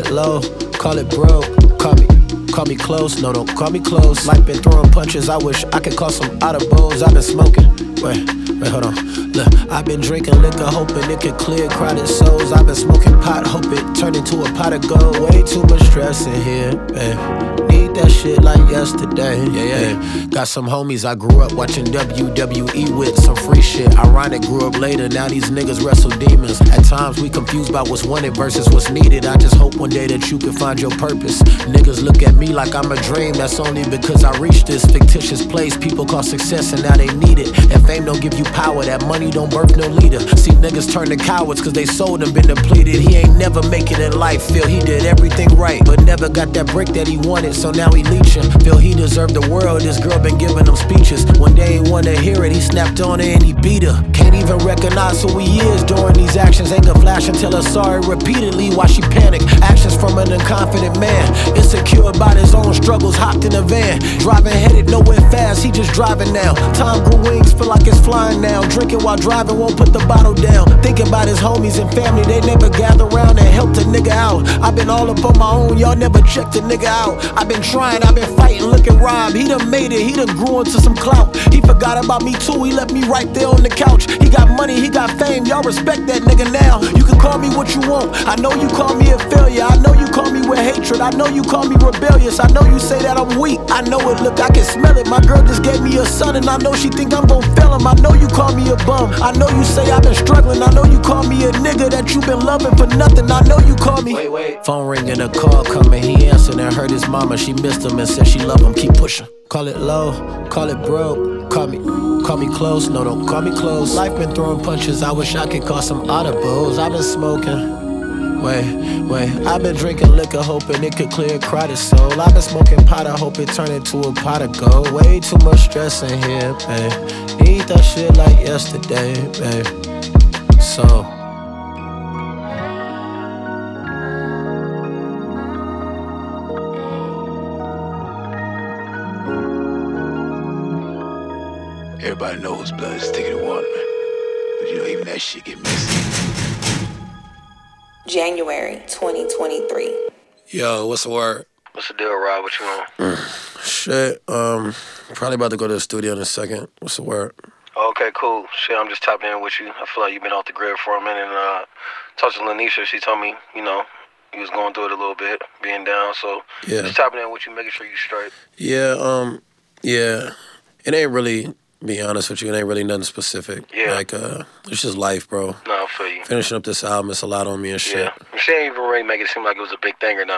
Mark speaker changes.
Speaker 1: it low, call it broke. Call me close, no, don't call me close. Life been throwing punches, I wish I could call some audibles. I've been smoking, wait, hold on. Look, I've been drinking liquor, hoping it could clear crowded souls. I've been smoking pot, hope it turned into a pot of gold. Way too much stress in here, babe. Need that shit like yesterday, yeah. Got some homies I grew up watching WWE with, some free shit. Ironic, grew up later, now these niggas wrestle demons. At times we confused about what's wanted versus what's needed. I just hope one day that you can find your purpose. Niggas look at me like I'm a dream, that's only because I reached this fictitious place people call success and now they need it. And fame don't give you power, that money don't birth no leader. See niggas turn to cowards cause they sold and been depleted. He ain't never make it in life, feel he did everything right, but never got that break that he wanted, so now he leeching. Feel he deserved the world, this girl been giving him speeches. One day he wanna hear it, he snapped on her and he beat her. Can't even recognize who he is during these actions. Ain't gonna flash until her sorry repeatedly while she panic. Actions from an unconfident man, insecure about his own struggles, hopped in a van. Driving headed nowhere fast, he just driving now. Time grew wings, feel like it's flying now. Drinking while driving, won't put the bottle down. Thinking about his homies and family, they never gather around and help the nigga out. I've been all up on my own, y'all never checked the nigga out. I've been trying, I've been fighting, look at Rob. He done made it, he done grew into some clout. He forgot about me too, he left me right there on the couch. He got money, he got fame, y'all respect that nigga now. You can call me what you want, I know you call me a failure. I know you call me with hatred, I know you call me rebellious. I know you say that I'm weak, I know it, look, I can smell it. My girl just gave me a son and I know she think I'm gon' fail him. I know you call me a bum, I know you say I've been struggling. I know you call me a nigga that you been loving for nothing. I know you call me. Wait. Phone ringing, a call coming, he answered and heard his mama. She missed him and said she love him, keep pushing. Call it low, call it broke. Call me close, no, don't call me close. Life been throwing punches, I wish I could call some audibles. I've been smoking. Wait, I've been drinking liquor, hoping it could clear a crowded soul. I've been smoking pot, I hope it turned into a pot of gold. Way too much stress in here, babe. Need that shit like yesterday, babe. So
Speaker 2: everybody knows blood is thicker than water, man. But you know, even that shit get messy.
Speaker 3: January 2023.
Speaker 1: Yo, what's the word?
Speaker 4: What's the deal, Rob? What you on?
Speaker 1: Shit, probably about to go to the studio in a second. What's the word?
Speaker 4: Okay, cool. Shit, I'm just tapping in with you. I feel like you've been off the grid for a minute. And talked to Lanisha. She told me, you know, you was going through it a little bit, being down. So just tapping in with you, making sure you straight.
Speaker 1: Yeah. It ain't really, be honest with you, it ain't really nothing specific.
Speaker 4: Yeah.
Speaker 1: Like, it's just life, bro.
Speaker 4: No, I feel you.
Speaker 1: Finishing up this album, it's a lot on me and shit.
Speaker 4: Yeah. She ain't even really make it seem like it was a big thing or nothing.